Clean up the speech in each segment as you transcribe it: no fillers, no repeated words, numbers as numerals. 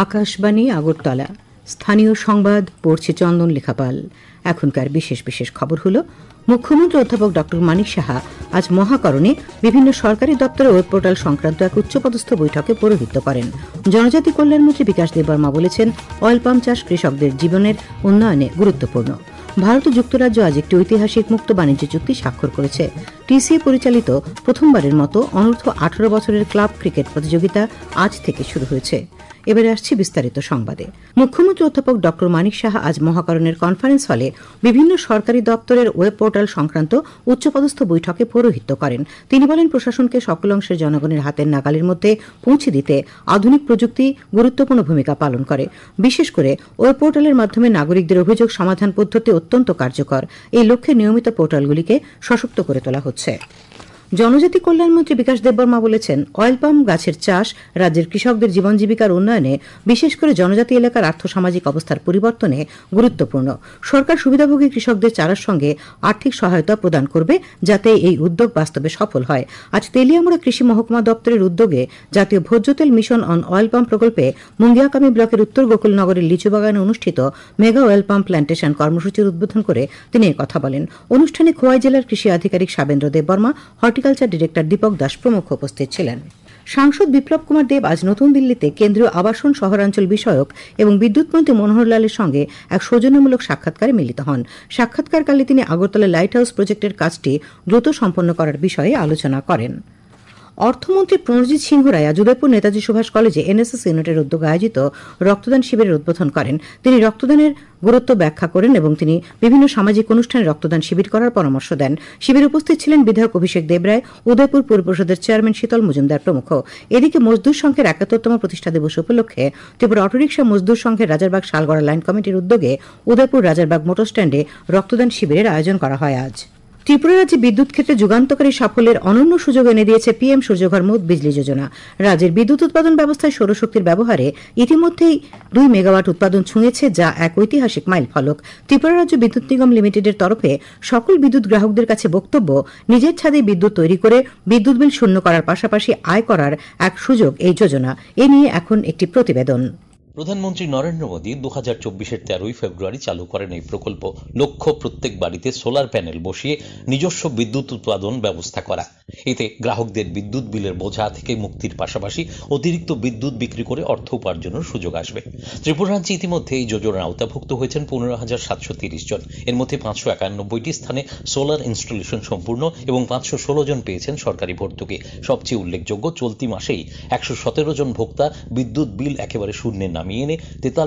আকাশবাণী আগরতলা স্থানীয় সংবাদ পড়ছে চন্দন লেখাপাল। এখনকার বিশেষ বিশেষ খবর হল, মুখ্যমন্ত্রী অধ্যাপক ড মানিক সাহা আজ মহাকরণে বিভিন্ন সরকারি দপ্তরের ওয়েব পোর্টাল সংক্রান্ত এক উচ্চপদস্থ বৈঠকে পৌরোহিত্য করেন। জনজাতি কল্যাণমন্ত্রী বিকাশ দেববর্মা বলেছেন, অয়েল পাম্প চাষ কৃষকদের জীবনের উন্নয়নে গুরুত্বপূর্ণ। ভারত ও যুক্তরাজ্য আজ একটি ঐতিহাসিক মুক্ত বাণিজ্য চুক্তি স্বাক্ষর করেছে। টিসিএ পরিচালিত প্রথমবারের মতো অনূর্ধ্ব 18 বছরের ক্লাব ক্রিকেট প্রতিযোগিতা আজ থেকে শুরু হয়েছে। এবারে আসছে বিস্তারিত সংবাদে। মুখ্যমন্ত্রী অধ্যাপক ড মানিক সাহা আজ মহাকরণের কনফারেন্স হলে বিভিন্ন সরকারি দপ্তরের ওয়েব পোর্টাল সংক্রান্ত উচ্চপদস্থ বৈঠকে পৌরোহিত্য করেন। তিনি বলেন, প্রশাসনকে সকল অংশের জনগণের হাতের নাগালের মধ্যে পৌঁছে দিতে আধুনিক প্রযুক্তি গুরুত্বপূর্ণ ভূমিকা পালন করে। বিশেষ করে ওয়েব পোর্টালের মাধ্যমে নাগরিকদের অভিযোগ সমাধান পদ্ধতি অত্যন্ত কার্যকর। এই লক্ষ্যে নিয়মিত পোর্টালগুলিকে সশক্ত করে তোলা হচ্ছে। জনজাতি কল্যাণমন্ত্রী বিকাশ দেববর্মা বলেছেন, অয়েল পাম্প গাছের চাষ রাজ্যের কৃষকদের জীবন জীবিকার উন্নয়নে, বিশেষ করে জনজাতি এলাকার আর্থসামাজিক অবস্থার পরিবর্তনে গুরুত্বপূর্ণ। সরকার সুবিধাভোগী কৃষকদের চারার সঙ্গে আর্থিক সহায়তা প্রদান করবে, যাতে এই উদ্যোগ বাস্তবে সফল হয়। আজ তেলিয়ামুড়া কৃষি মহকুমা দপ্তরের উদ্যোগে জাতীয় ভোজ্য তেল মিশন অন অয়েল পাম্প প্রকল্পে মুঙ্গিয়াকামি ব্লকের উত্তর গোকুলনগরের লিচুবাগানে অনুষ্ঠিত মেগা অয়েল পাম্প প্ল্যান্টেশন কর্মসূচির উদ্বোধন করে তিনি কথা বলেন। অনুষ্ঠানে খোয়াই জেলার কৃষি আধিকারিক সাবেন্দ্র দেববর্মা, হর্টিকালচার ডিরেক্টর দীপক দাস প্রমুখ উপস্থিত ছিলেন। সাংসদ বিপ্লব কুমার দেব আজ নতুন দিল্লিতে কেন্দ্রীয় আবাসন, শহরাঞ্চল বিষয়ক এবং বিদ্যুৎ মন্ত্রী মনোহর লালের সঙ্গে এক সৌজন্যমূলক সাক্ষাৎকারে মিলিত হন। সাক্ষাৎকারকালে তিনি আগরতলা লাইট হাউস প্রজেক্টের কাজটি দ্রুত সম্পন্ন করার বিষয়ে আলোচনা করেন। অর্থমন্ত্রী প্রণজিৎ সিংহ রায় আজ উদয়পুর নেতাজি সুভাষ কলেজে এনএসএস ইউনিটের উদ্যোগে আয়োজিত রক্তদান শিবিরের উদ্বোধন করেন। তিনি রক্তদানের গুরুত্ব ব্যাখ্যা করেন এবং তিনি বিভিন্ন সামাজিক অনুষ্ঠানে রক্তদান শিবির করার পরামর্শ দেন। শিবিরে উপস্থিত ছিলেন বিধায়ক অভিষেক দেবরায়, উদয়পুর পৌর পরিষদের চেয়ারম্যান শীতল মজুমদার প্রমুখ। এদিকে মজদুর সংঘের ৭১তম প্রতিষ্ঠা দিবস উপলক্ষে ত্রিপুরা অটোরিকশা মজদুর সংঘের রাজারবাগ শালগড়া লাইন কমিটির উদ্যোগে উদয়পুর রাজারবাগ মোটর স্ট্যান্ডে রক্তদান শিবিরের আয়োজন করা হয়। আজ ত্রিপুরা রাজ্যে বিদ্যুৎ ক্ষেত্রে যুগান্তকারী সাফল্যের অনন্য সুযোগ এনে দিয়েছে পিএম সূর্যঘর মুফত বিজলি যোজনা। রাজ্যের বিদ্যুৎ উৎপাদন ব্যবস্থায় সৌরশক্তির ব্যবহারে ইতিমধ্যেই 2 মেগাওয়াট উৎপাদন ছুঁয়েছে, যা এক ঐতিহাসিক মাইল ফলক। ত্রিপুরা রাজ্য বিদ্যুৎ নিগম লিমিটেডের তরফে সকল বিদ্যুৎ গ্রাহকদের কাছে বক্তব্য, নিজের ছাদে বিদ্যুৎ তৈরি করে বিদ্যুৎ বিল শূন্য করার পাশাপাশি আয় করার এক সুযোগ এই যোজনা। এ নিয়ে এখন একটি প্রতিবেদন। প্রধানমন্ত্রী নরেন্দ্র মোদী 2024-এর 13 ফেব্রুয়ারি চালু করেন এই প্রকল্প। লক্ষ্য প্রত্যেক বাড়িতে সোলার প্যানেল বসিয়ে নিজস্ব বিদ্যুৎ উৎপাদন ব্যবস্থা করা। এতে গ্রাহকদের বিদ্যুৎ বিলের বোঝা থেকে মুক্তির পাশাপাশি অতিরিক্ত বিদ্যুৎ বিক্রি করে অর্থ উপার্জনের সুযোগ আসবে। ত্রিপুরা রাজ্যে ইতিমধ্যে এই যোজনার আওতাভুক্ত হয়েছেন 15,730 জন। এর মধ্যে 591টি স্থানে সোলার ইনস্টলেশন সম্পূর্ণ এবং 516 জন পেয়েছেন সরকারি ভর্তুকি। সবচেয়ে উল্লেখযোগ্য, চলতি মাসেই 117 জন ভোক্তা বিদ্যুৎ বিল একেবারে শূন্যে নামিয়ে এনে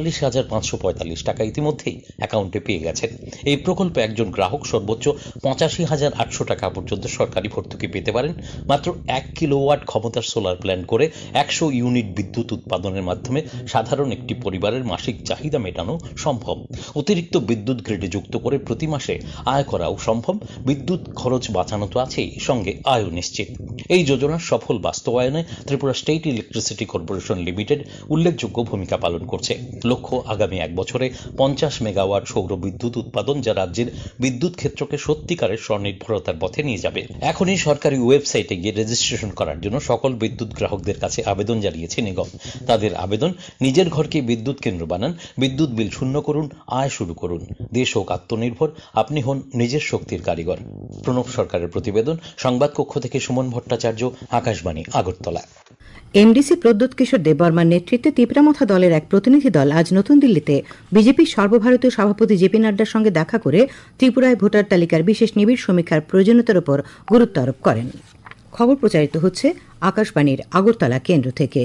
43,545 টাকা ইতিমধ্যেই অ্যাকাউন্টে পেয়ে গেছেন। এই প্রকল্পে একজন গ্রাহক সর্বোচ্চ 85,800 টাকা পর্যন্ত সরকারি ভর্তুকি পেতে পারেন। মাত্র 1 কিলোওয়াট ক্ষমতার সোলার প্ল্যান্ট করে 100 ইউনিট বিদ্যুৎ উৎপাদনের মাধ্যমে সাধারণ একটি পরিবারের মাসিক চাহিদা মেটানো সম্ভব। অতিরিক্ত বিদ্যুৎ গ্রিডে যুক্ত করে প্রতি মাসে আয় করাও সম্ভব। বিদ্যুৎ খরচ বাঁচানো তো আছেই, সঙ্গে আয়ও নিশ্চিত। এই যোজনার সফল বাস্তবায়নে Tripura state electricity corporation limited উল্লেখযোগ্য ভূমিকা পালন করছে। লক্ষ্য, আগামী 1 বছরে 50 মেগাওয়াট সৌর বিদ্যুৎ উৎপাদন, যা রাজ্যের বিদ্যুৎ ক্ষেত্রকে সত্যিকারের স্বনির্ভরতার পথে নিয়ে যাবে। এখনই সরকারি ওয়েবসাইটে গিয়ে রেজিস্ট্রেশন করার জন্য সকল বিদ্যুৎ গ্রাহকদের কাছে আবেদন জানিয়েছে নিগম। তাদের আবেদন, নিজের ঘরকে বিদ্যুৎ কেন্দ্র বানান, বিদ্যুৎ বিল শূন্য করুন, আয় শুরু করুন। দেশ হোক আত্মনির্ভর, আপনি হন নিজের শক্তির কারিগর। প্রণব সরকারের প্রতিবেদন। সংবাদ কক্ষ থেকে সুমন ভট্টাচার্য, আকাশবাণী, আগরতলা। এমডিসি প্রদ্যোৎ কিশোর দেববর্মার নেতৃত্বে তিপ্রামথা দলের এক প্রতিনিধি দল আজ নতুন দিল্লিতে বিজেপির সর্বভারতীয় সভাপতি জেপি নাড্ডার সঙ্গে দেখা করে ত্রিপুরায় ভোটার তালিকার বিশেষ নিবিড় সমীক্ষার প্রয়োজনীয়তার উপর গুরুত্ব আরোপ করেন। খবর প্রচারিত হচ্ছে আকাশবাণীর আগরতলা কেন্দ্র থেকে।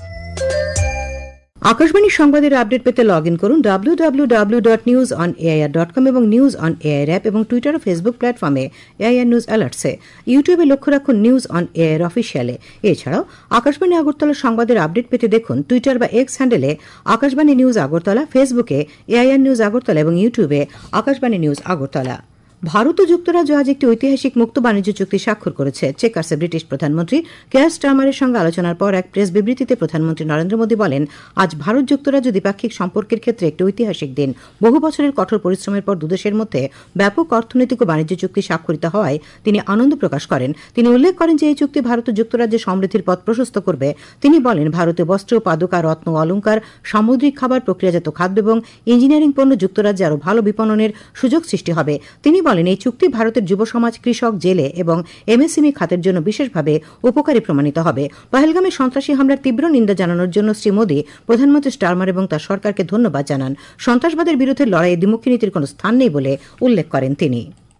আকাশবাণীর সংবাদের আপডেট পেতে লগ ইন করুন www.newsonair.com এবং নিউজ অন এআইআর অ্যাপ এবং টুইটার ও ফেসবুক প্ল্যাটফর্মে এআইআর নিউজ অ্যালার্টসে। ইউটিউবে লক্ষ্য রাখুন নিউজ অন এআইআর অফিসিয়ালে। এছাড়াও আকাশবাণী আগরতলা সংবাদের আপডেট পেতে দেখুন টুইটার বা এক্স হ্যান্ডেলে আকাশবাণী নিউজ আগরতলা, ফেসবুকে এআইআর নিউজ আগরতলা এবং ইউটিউবে আকাশবাণী নিউজ আগরতলা। ভারত ও যুক্তরাজ্য আজ একটি ঐতিহাসিক মুক্ত বাণিজ্য চুক্তি স্বাক্ষর করেছে। চেকার্সে ব্রিটিশ প্রধানমন্ত্রী কেয়ার স্টারমারের সঙ্গে আলোচনার পর এক প্রেস বিবৃতিতে প্রধানমন্ত্রী নরেন্দ্র মোদী বলেন, আজ ভারত যুক্তরাজ্য দ্বিপাক্ষিক সম্পর্কের ক্ষেত্রে একটি ঐতিহাসিক দিন। বহু বছরের কঠোর পরিশ্রমের পর দুদেশের মধ্যে ব্যাপক অর্থনৈতিক ও বাণিজ্য চুক্তি স্বাক্ষরিত হওয়ায় তিনি আনন্দ প্রকাশ করেন। তিনি উল্লেখ করেন যে এই চুক্তি ভারত ও যুক্তরাজ্যের সমৃদ্ধির পথ প্রশস্ত করবে। তিনি বলেন, ভারতে বস্ত্র, পাদুকা, রত্ন, অলঙ্কার, সামুদ্রিক খাবার, প্রক্রিয়াজাত খাদ্য এবং ইঞ্জিনিয়ারিং পণ্য যুক্তরাজ্যে আরও ভালো বিপণনের সুযোগ সৃষ্টি হবে। তিনি বলেন, এই চুক্তি ভারতের যুব সমাজ, কৃষক, জেলে এবং এমএসএমই খাতের জন্য বিশেষভাবে উপকারী প্রমাণিত হবে। পহেলগামে সন্ত্রাসী হামলার তীব্র নিন্দা জানানোর জন্য শ্রী মোদী প্রধানমন্ত্রী স্টারমার এবং তার সরকারকে ধন্যবাদ জানান। সন্ত্রাসবাদের বিরুদ্ধে লড়াইয়ে দ্বিমুখী নীতির কোনো স্থান নেই বলে উল্লেখ করেন তিনি।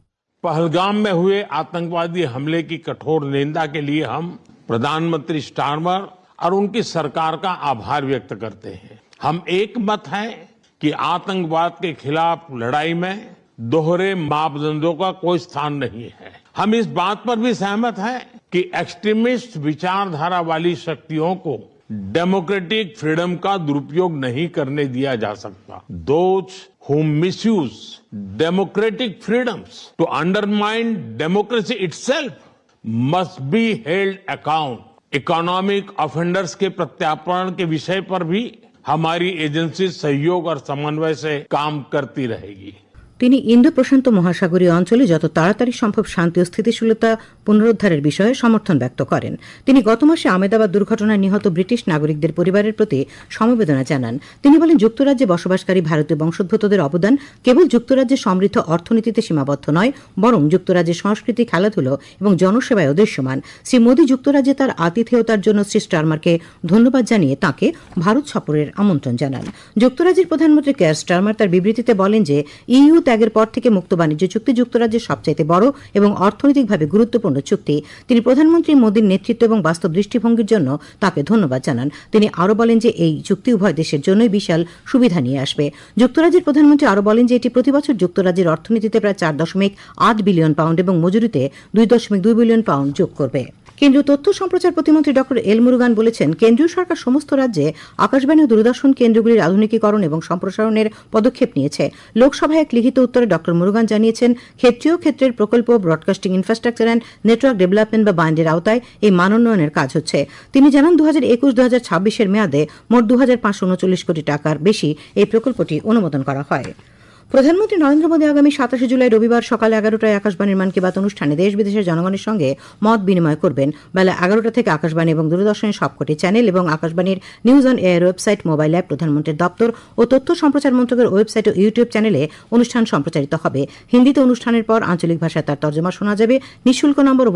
पहलगाम में हुए आतंकवादी हमले की कठोर निंदा के लिए हम प्रधानमंत्री स्टारमर और उनकी सरकार का आभार व्यक्त करते हैं। हम एक मत हैं कि आतंकवाद के खिलाफ लड़ाई में दोहरे मापदंडों का कोई स्थान नहीं है। हम इस बात पर भी सहमत हैं कि एक्सट्रीमिस्ट विचारधारा वाली शक्तियों को डेमोक्रेटिक फ्रीडम का दुरुपयोग नहीं करने दिया जा सकता। Those who misuse democratic freedoms to undermine democracy itself must be held account. Economic offenders के प्रत्यार्पण के विषय पर भी हमारी एजेंसी सहयोग और समन्वय से काम करती रहेगी। তিনি ইন্দো প্রশান্ত মহাসাগরীয় অঞ্চলে যত তাড়াতাড়ি সম্ভব শান্তি ও স্থিতিশীলতা পুনরুদ্ধারের বিষয়ে সমর্থন ব্যক্ত করেন। তিনি গত মাসে আহমেদাবাদ দুর্ঘটনায় নিহত ব্রিটিশ নাগরিকদের পরিবারের প্রতি সমবেদনা জানান। তিনি বলেন, যুক্তরাজ্যে বসবাসকারী ভারতীয় বংশোদ্ভূতদের অবদান কেবল যুক্তরাজ্যের সমৃদ্ধ অর্থনীতিতে সীমাবদ্ধ নয়, বরং যুক্তরাজ্যের সংস্কৃতি, খেলাধুলো এবং জনসেবায় দৃশ্যমান। শ্রী মোদী যুক্তরাজ্যে তার আতিথেয়তার জন্য শ্রী স্টারমারকে ধন্যবাদ জানিয়ে তাঁকে ভারত সফরের আমন্ত্রণ জানান। যুক্তরাজ্যের প্রধানমন্ত্রী কেয়ার স্টারমার তার বিবৃতিতে বলেন যে ইইউ ত্যাগের পর থেকে মুক্ত বাণিজ্য চুক্তি যুক্তরাজ্যের সবচাইতে বড় এবং অর্থনৈতিকভাবে গুরুত্বপূর্ণ চুক্তি। তিনি প্রধানমন্ত্রী মোদীর নেতৃত্ব এবং বাস্তব দৃষ্টিভঙ্গির জন্য তাকে ধন্যবাদ জানান। তিনি আরও বলেন যে এই চুক্তি উভয় দেশের জন্যই বিশাল সুবিধা নিয়ে আসবে। যুক্তরাজ্যের প্রধানমন্ত্রী আরও বলেন যে এটি প্রতিবছর যুক্তরাজ্যের অর্থনীতিতে প্রায় 4.8 বিলিয়ন পাউন্ড এবং মজুরিতে 2.2 বিলিয়ন পাউন্ড যোগ করবে। কেন্দ্রীয় তথ্য সম্প্রচার প্রতিমন্ত্রী ডক্টর এল মুরুগান বলেছেন, কেন্দ্রীয় সরকার সমস্ত রাজ্যে আকাশবাণী ও দূরদর্শন কেন্দ্রগুলির আধুনিকীকরণ এবং সম্প্রসারণের পদক্ষেপ নিয়েছে। লোকসভায় এক লিখিত উত্তরে ডক্টর মুরুগান জানিয়েছেন, ক্ষেত্রীয় ক্ষেত্রের প্রকল্প, broadcasting infrastructure and network development বা বান্ডের আওতায় এই মানোন্নয়নের কাজ হচ্ছে। তিনি জানান, 2021-2026 মেয়াদে মোট 2,539 কোটি টাকার বেশি এই প্রকল্পটি অনুমোদন করা হয়। প্রধানমন্ত্রী নরেন্দ্র মোদী আগামী 27 জুলাই রবিবার সকাল 11টায় আকাশবাণীর মন কি বাত অনুষ্ঠানে দেশ বিদেশের জনগণের সঙ্গে মত বিনিময় করবেন। বেলা 11টা থেকে আকাশবাণী এবং দূরদর্শনের সবকটি চ্যানেল এবং আকাশবাণীর news on air website, mobile app, প্রধানমন্ত্রীর দপ্তর ও তথ্য সম্প্রচার মন্ত্রকের ওয়েবসাইট ও ইউটিউব চ্যানেলে অনুষ্ঠান সম্প্রচারিত হবে। হিন্দিতে অনুষ্ঠানের পর আঞ্চলিক ভাষায় তার তর্জমা শোনা যাবে। নিঃশুল্ক নম্বর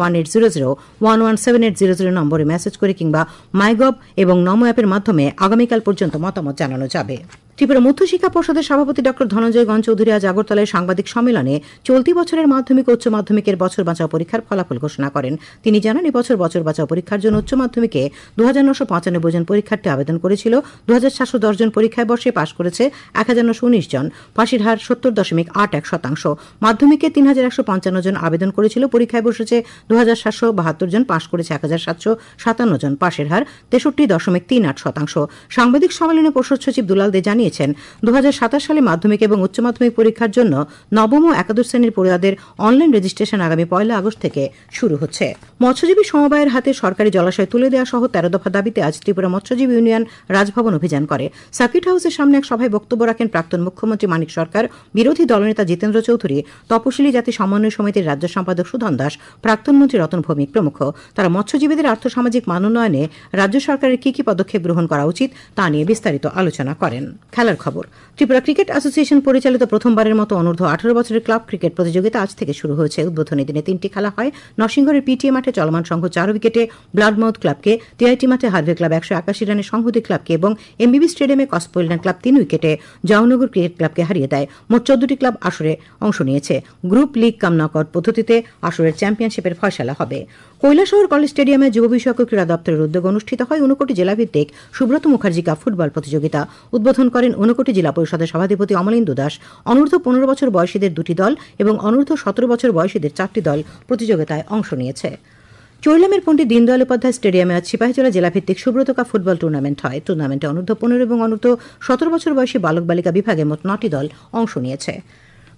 1800-117800 নম্বরে মেসেজ করে কিংবা মাইগভ এবং নমো অ্যাপের মাধ্যমে আগামীকাল পর্যন্ত মতামত জানানো যাবে। ত্রিপুরা মধ্যশিক্ষা পর্ষদের সভাপতি ডক্টর ধনঞ্জয় গণ চৌধুরী আজ আগরতলায় সাংবাদিক সম্মেলনে চলতি বছরের মাধ্যমিক ও উচ্চ মাধ্যমিকের বছর বাঁচাও পরীক্ষার ফলাফল ঘোষণা করেন। তিনি জানান, এবছর বছর বাঁচাও পরীক্ষার জন্য উচ্চ মাধ্যমিকে 2,995 জন পরীক্ষার্থী আবেদন করেছিল। 2,710 জন পরীক্ষায় বসে পাশ করেছে 1,919 জন। পাশের হার 70.81%। মাধ্যমিকে 3,155 জন আবেদন করেছিল, পরীক্ষায় বসেছে 2,772 জন, পাশ করেছে 1,757 জন। পাশের হার 63.38%। সাংবাদিক সম্মেলনে পর্ষদ সচিব দুলাল দে জানিয়েছেন, 2027 সালে মাধ্যমিক এবং উচ্চ মাধ্যমিক পরীক্ষার জন্য নবম ও একাদশ শ্রেণীর পড়ুয়াদের অনলাইন রেজিস্ট্রেশন আগামী 1 আগস্ট থেকে শুরু হচ্ছে। মৎস্যজীবী সমবায়ের হাতে সরকারি জলাশয় তুলে দেওয়া সহ 13 দফা দাবিতে আজ ত্রিপুরা মৎস্যজীবী ইউনিয়ন রাজভবন অভিযান করে। সার্কিট হাউসের সামনে এক সভায় বক্তব্য রাখেন প্রাক্তন মুখ্যমন্ত্রী মানিক সরকার, বিরোধী দলনেতা জিতেন্দ্র চৌধুরী, তপশিলি জাতি সমন্বয় সমিতির রাজ্য সম্পাদক সুধন দাস, প্রাক্তন মন্ত্রী রতন ভৌমিক প্রমুখ। তারা মৎস্যজীবীদের আর্থসামাজিক মানোন্নয়নে রাজ্য সরকারের কি কি পদক্ষেপ গ্রহণ করা উচিত তা নিয়ে বিস্তারিত আলোচনা করেন। খেলার খবর। ত্রিপুরা ক্রিকেট অ্যাসোসিয়েশন পরিচালিত প্রথমবারের মতো অনূর্ধ্ব 18 বছরের ক্লাব ক্রিকেট প্রতিযোগিতা আজ থেকে শুরু হয়েছে। উদ্বোধনী দিনে 3টি খেলা হয়। নরসিংগড়ের পিটিএ মাঠে চলমান সংঘ 4 উইকেটে ব্লাডমাউথ ক্লাবকে, টিআইটি মাঠে হারভে ক্লাব 181 রানে সংহতি ক্লাবকে এবং এমবিবি স্টেডিয়ামে কসপোইলডান ক্লাব 3 উইকেটে জওহরনগর ক্রিকেট ক্লাবকে হারিয়ে দেয়। মোট 14টি ক্লাব আসরে অংশ নিয়েছে। গ্রুপ লিগ কাম নকআউট পদ্ধতিতে আসরের চ্যাম্পিয়নশিপের ফয়সালা হবে। কৈলাসহর কলেজ স্টেডিয়ামে যুব বিষয়ক ক্রীড়া দপ্তরের উদ্যোগে অনুষ্ঠিত হয় ঊনকোটি জেলাভিত্তিক সুব্রত মুখার্জি কাপ ফুটবল প্রতিযোগিতা। উদ্বোধন করেন ঊনকোটি জেলা পরিষদের সভাধিপতি অমলেন্দু দাস। অনূর্ধ্ব 15 বছর বয়সীদের 2টি দল এবং অনূর্ধ্ব 17 বছর বয়সীদের 4টি দল প্রতিযোগিতায় অংশ নিয়েছে। চৈলামের পণ্ডিত দীনদয়াল উপাধ্যায় স্টেডিয়ামে আজ সিপাহীজলা জেলাভিত্তিক সুব্রত কাপ ফুটবল টুর্নামেন্ট হয়। টুর্নামেন্টে অনূর্ধ্ব 15 এবং অনূর্ধ্ব 17 বছর বয়সী বালক বালিকা বিভাগে মোট 9টি দল অংশ নিয়েছে।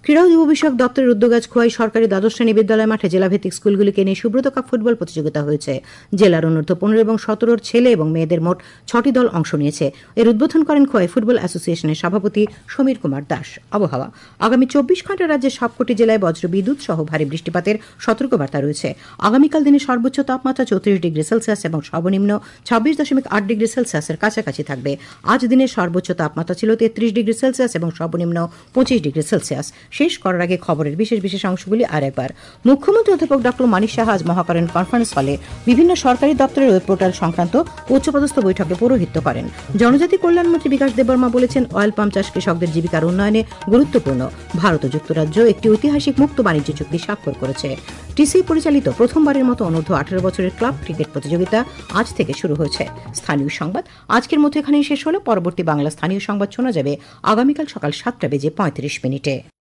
ক্রীড়া ও যুব বিষয়ক দপ্তরের উদ্যোগে আজ খোয়াই সরকারি দ্বাদশ শ্রেণী বিদ্যালয় মাঠে জেলাভিত্তিক স্কুলগুলিকে নিয়ে সুব্রত কাপ ফুটবল প্রতিযোগিতা হয়েছে। জেলার অনূর্ধ্ব 15 এবং 17 ছেলে এবং মেয়েদের মোট 6টি দল অংশ নিয়েছে। এর উদ্বোধন করেন খোয়াই ফুটবল অ্যাসোসিয়েশনের সভাপতি সমীর কুমার দাস। আবহাওয়া, আগামী 24 ঘন্টা রাজ্যের সবকটি জেলায় বজ্র বিদ্যুৎ সহ ভারী বৃষ্টিপাতের সতর্কবার্তা রয়েছে। আগামীকাল দিনের সর্বোচ্চ তাপমাত্রা 34 ডিগ্রি সেলসিয়াস এবং সর্বনিম্ন 26.8 ডিগ্রি সেলসিয়াসের কাছাকাছি থাকবে। আজ দিনের সর্বোচ্চ তাপমাত্রা ছিল 33 ডিগ্রি সেলসিয়াস এবং সর্বনিম্ন 25 ডিগ্রি সেলসিয়াস। শেষ করার আগে খবরের বিশেষ অংশগুলি আর একবার। মুখ্যমন্ত্রী অধ্যাপক ডক্টর মানিক সাহা আজ মহাকরণ কনফারেন্স হলে বিভিন্ন সরকারি দপ্তরের ওয়েব পোর্টাল সংক্রান্ত উচ্চপদস্থ বৈঠকে পৌরোহিত্য করেন। জনজাতি কল্যাণমন্ত্রী বিকাশ দেববর্মা বলেছেন, অয়েল পাম্প চাষ কৃষকদের জীবিকার উন্নয়নে গুরুত্বপূর্ণ। ভারত ও যুক্তরাজ্য একটি ঐতিহাসিক মুক্ত বাণিজ্য চুক্তি স্বাক্ষর করেছে। টিসি পরিচালিত প্রথমবারের মতো অনূর্ধ্ব 18 বছরের ক্লাব ক্রিকেট প্রতিযোগিতা আজ থেকে শুরু হয়েছে। স্থানীয় সংবাদ আজকের মতো এখানেই শেষ হলো। পরবর্তী বাংলা স্থানীয় সংবাদ শোনা যাবে আগামীকাল সকাল 7:35 মিনিটে।